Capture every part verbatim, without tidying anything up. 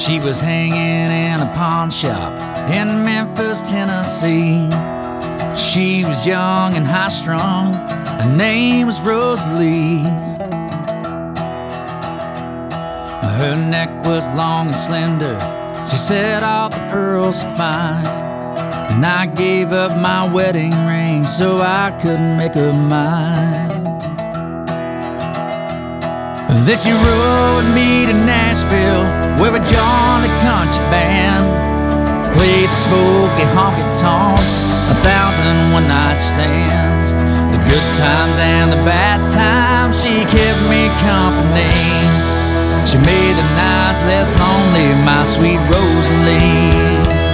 She was hanging in a pawn shop in Memphis, Tennessee. She was young and high-strung. Her name was Rosalie. Her neck was long and slender. She said all the pearls were fine. And I gave up my wedding ring so I couldn't make her mine. Then she rode me to Nashville, where we joined a country band. Played the smoky honky-tonks, a thousand one-night stands. The good times and the bad times, she kept me company. She made the nights less lonely, my sweet Rosalie.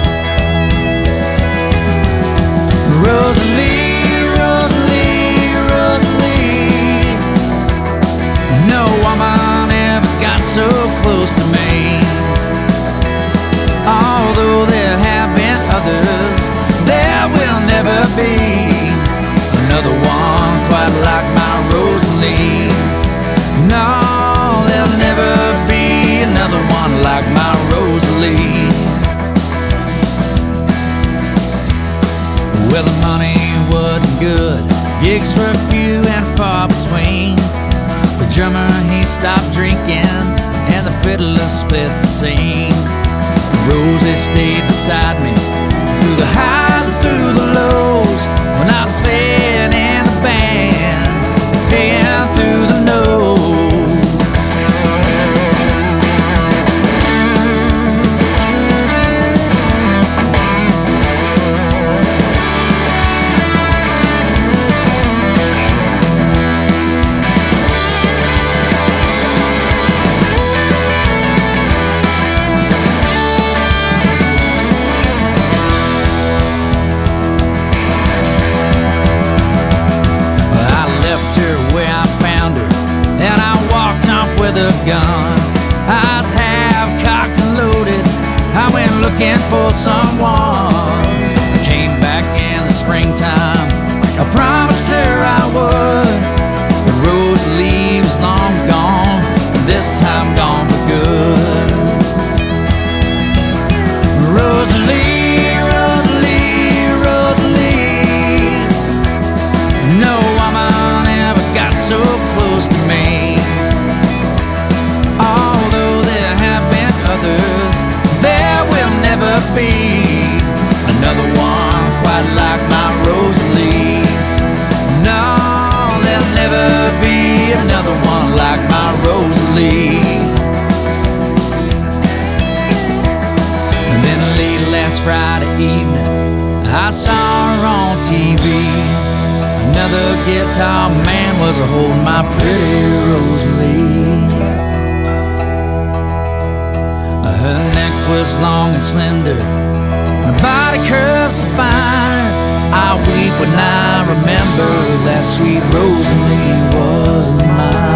Rosalie, Rosalie, Rosalie. No woman ever got so close to me. Although there have been others, there will never be another one quite like my Rosalie. No, there'll never be another one like my Rosalie. Well, the money wasn't good, gigs were few and far between. The drummer, he stopped drinking, and the fiddler split the scene. Rosie stayed beside me through the highs and through the lows, when I was playing in the band, paying through the nose. With a gun, I was half cocked and loaded. I went looking for someone. I came back in the springtime, I promised her I would. But Rosalie was long gone, this time gone for good. Rosalie, Rosalie, Rosalie. No woman ever got so close to me. Although there have been others, there will never be another one quite like my Rosalie. No, there'll never be another one like my Rosalie. And then late last Friday evening, I saw her on T V. Another guitar man was holding my pretty Rosalie. Her neck was long and slender, her body curves so fine. I weep when I remember that sweet Rosalie was mine.